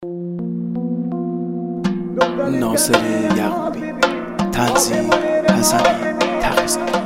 ناصر یعقوبی، تنظیم حسنی تقی‌زاده.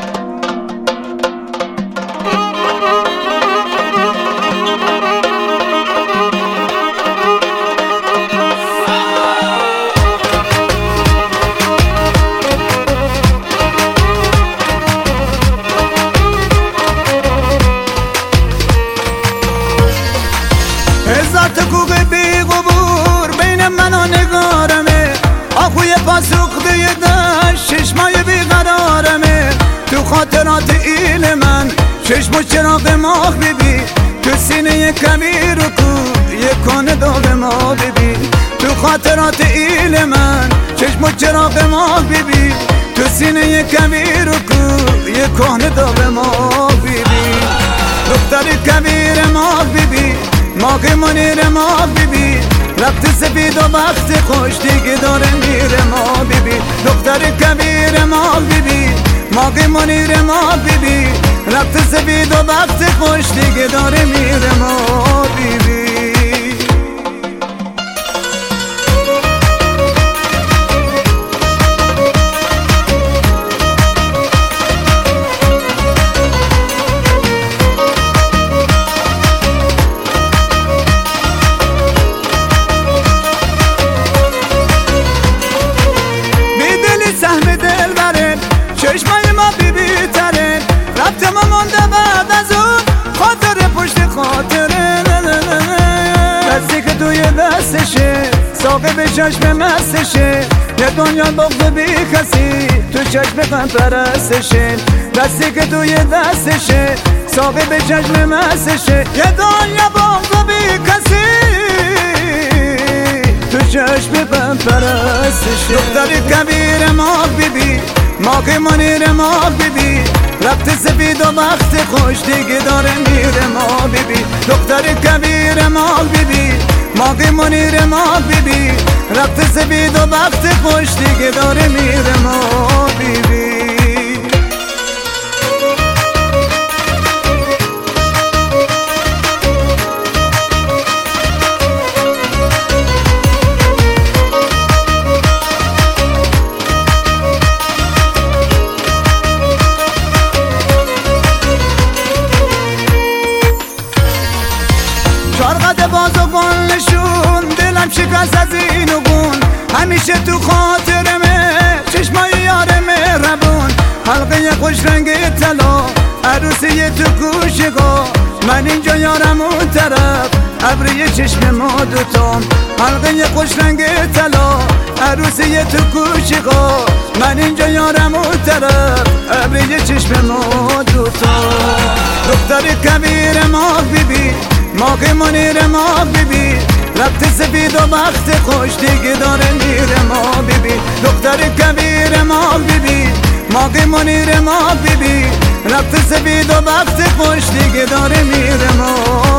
عزت کوه بی قبور بین من و نگارمه، آخوی پاسوخته دشت چشمای بیقرارمه. تو خاطرات ایل من چشم و چراغ ماه ببین، تو سینه کبیر و کو یک کان داغ ما ببین. تو خاطرات ایل من چشم و چراغ ماه ببین، تو سینه کبیر و کو یک کان داغ ما ببین. دختر کبیر ما ببین، ماغ منیر ما ببین، رفت سفید و وقت خوش دیگه داره میره ما ببین. دختر کبیر ما ببین، ماغ منیر ما ببین، رفت سفید و وقت خوش دیگه داره میره ما ببین. چشمای ما بیبی تره، رفت ما مونده بعد از اون خاطر پشت خاطره. دستی که توی دستشه صاحب چشم مستشه، یه دنیا بغض بی کسی تو چشم غم پرستشه. دستی که توی دستشه صاحب چشم مستشه، یه دنیا بغض بی کسی تو چشم غم پرستشه. دختر کبیر ما بیبی، ماغ منیر ما ببین، رفت سفید و وقت خوش دیگه داره میره ما ببین. دختر کبیر ما ببین، ماغ منیر ما ببین، رفت سفید و وقت خوش دیگه داره میره ما ببین. چارقد باز و گلشون دلم شکست از این و گون، همیشه تو خاطرمه چشمای یار مهربون. حلقه خوش رنگ طلا عروسی تو گوشگاه، من اینجا یارم اون طرف ابری چشم ما دوتام. حلقه خوش رنگ طلا عروسی تو گوشگاه، من اینجا یارم اون طرف ابری چشم ما دوتام. دختر کبیر ما ببین، ماغ منیر ما ببین، رفت سفید و وقت خوش دیگه داره میره ما ببین. دختر کبیر ما ببین، ماغ منیر ما ببین، رفت سفید و وقت خوش دیگه داره میره ما